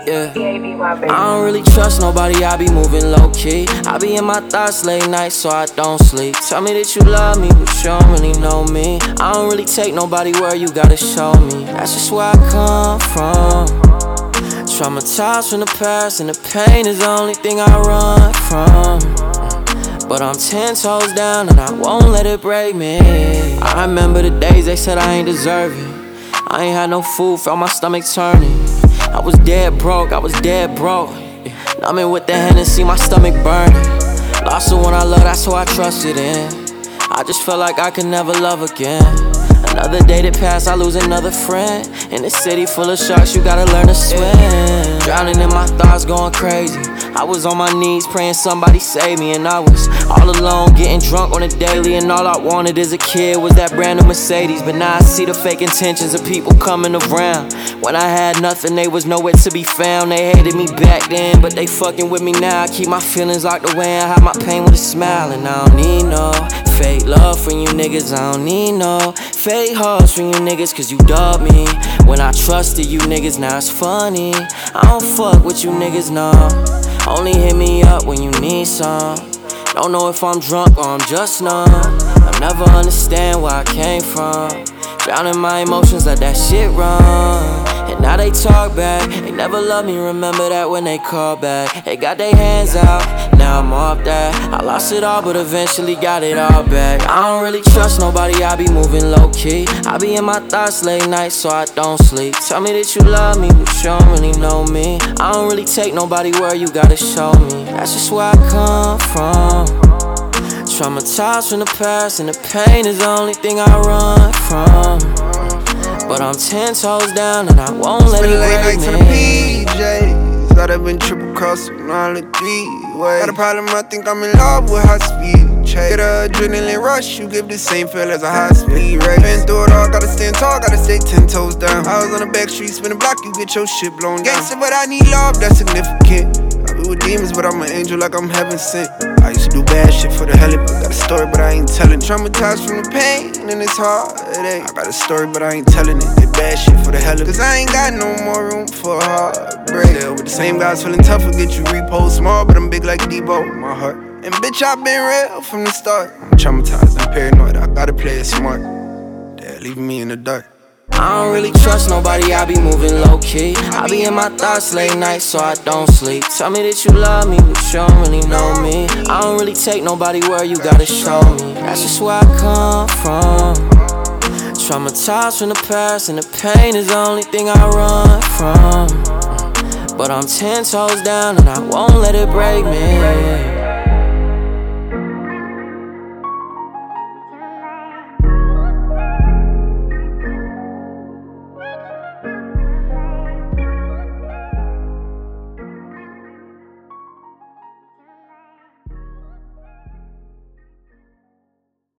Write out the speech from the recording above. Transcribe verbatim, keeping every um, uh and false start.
Yeah, I don't really trust nobody, I be moving low-key. I be in my thoughts late night so I don't sleep. Tell me that you love me, but you don't really know me. I don't really take nobody where you gotta show me. That's just where I come from. Traumatized from the past, and the pain is the only thing I run from. But I'm ten toes down and I won't let it break me. I remember the days they said I ain't deserve it. I ain't had no food, felt my stomach turning. I was dead broke, I was dead broke. Numbing with the Hennessy, my stomach burning. Lost the one I love, that's who I trusted in. I just felt like I could never love again. Another day that passed, I lose another friend. In a city full of sharks, you gotta learn to swim. Drowning in my thoughts, going crazy. I was on my knees praying somebody save me, and I was all alone, getting drunk on a daily. And all I wanted as a kid was that brand new Mercedes. But now I see the fake intentions of people coming around. When I had nothing, they was nowhere to be found. They hated me back then, but they fucking with me now. I keep my feelings locked away and hide my pain with a smile. And I don't need no fake love from you niggas, I don't need no fake hugs from you niggas, cause you dubbed me when I trusted you niggas, now it's funny. I don't fuck with you niggas, no. Only hit me up when you need some. Don't know if I'm drunk or I'm just numb. I'll never understand where I came from. Drowning my emotions, let that shit run. And now they talk back, they never loved me, remember that when they call back. They got their hands out, now I'm off that. I lost it all but eventually got it all back. I don't really trust nobody, I be moving low-key. I be in my thoughts late night so I don't sleep. Tell me that you love me, but you don't really know me. I don't really take nobody where you gotta show me. That's just where I come from. Traumatized from the past, and the pain is the only thing I run from. But I'm ten toes down and I won't let it break me. Spend late nights on the P Js. Thought I've been triple crossing all the three ways. Got a problem, I think I'm in love with high speed chase. Get a adrenaline rush, you give the same feel as a high speed race. Been through it all, gotta stand tall, gotta stay ten toes down. I was on the back street, spin a block, you get your shit blown down. Gangsta, but I need love, that's significant. I be with demons, but I'm an angel like I'm heaven sent. I used to do bad shit for the hell of it. Got a story, but I ain't telling it. Traumatized from the pain, and it's hard. It ain't. I got a story, but I ain't telling it. Did bad shit for the hell of it. Cause I ain't got no more room for a heartbreak. Still with the same guys feeling tough, get you repost small, but I'm big like Debo, my heart. And bitch, I been real from the start. I'm traumatized, I'm paranoid, I gotta play it smart. They're leaving me in the dark. I don't really trust nobody, I be moving low-key. I be in my thoughts late night so I don't sleep. Tell me that you love me, but you don't really know me. I don't really take nobody where you gotta show me. That's just where I come from. Traumatized from the past, and the pain is the only thing I run from. But I'm ten toes down and I won't let it break me.